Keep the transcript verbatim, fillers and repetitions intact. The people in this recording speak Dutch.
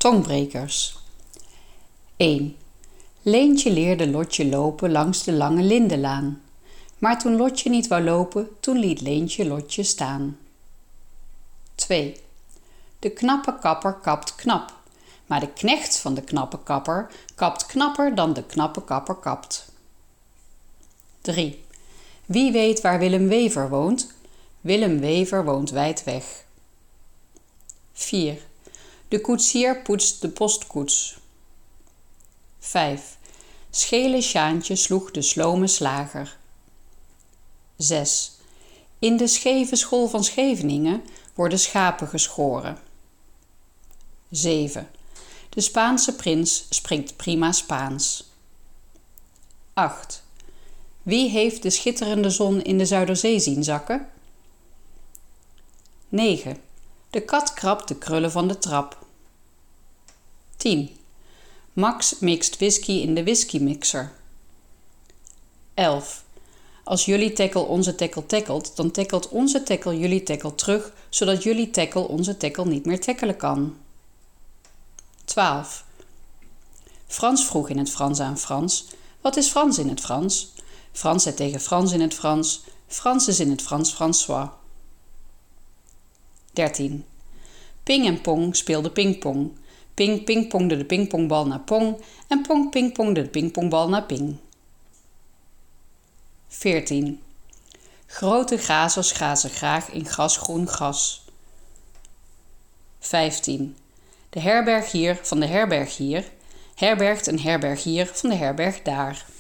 Tongbrekers. één. Leentje leerde Lotje lopen langs de lange lindenlaan. Maar toen Lotje niet wou lopen, toen liet Leentje Lotje staan. twee. De knappe kapper kapt knap, maar de knecht van de knappe kapper kapt knapper dan de knappe kapper kapt. drie. Wie weet waar Willem Wever woont? Willem Wever woont wijd weg. vier. De koetsier poetst de postkoets. vijf. Schele Sjaantje sloeg de slome slager. zes. In de scheve school van Scheveningen worden schapen geschoren. zeven. De Spaanse prins spreekt prima Spaans. acht. Wie heeft de schitterende zon in de Zuiderzee zien zakken? negen. De kat krabt de krullen van de trap. tien. Max mixt whisky in de whiskymixer. elf. Als jullie tackle onze tackle tackelt, dan tackelt onze tackle jullie tackle terug, zodat jullie tackle onze tackle niet meer tackelen kan. twaalf. Frans vroeg in het Frans aan Frans: wat is Frans in het Frans? Frans zei tegen Frans in het Frans: Frans is in het Frans François. dertien. Ping en Pong speelden pingpong. Ping pingpongde de pingpongbal naar Pong en Pong pingpongde de pingpongbal naar Ping. veertien. Grote grazers grazen graag in grasgroen gras. vijftien. De herbergier van de herbergier herbergt een herbergier van de herberg daar.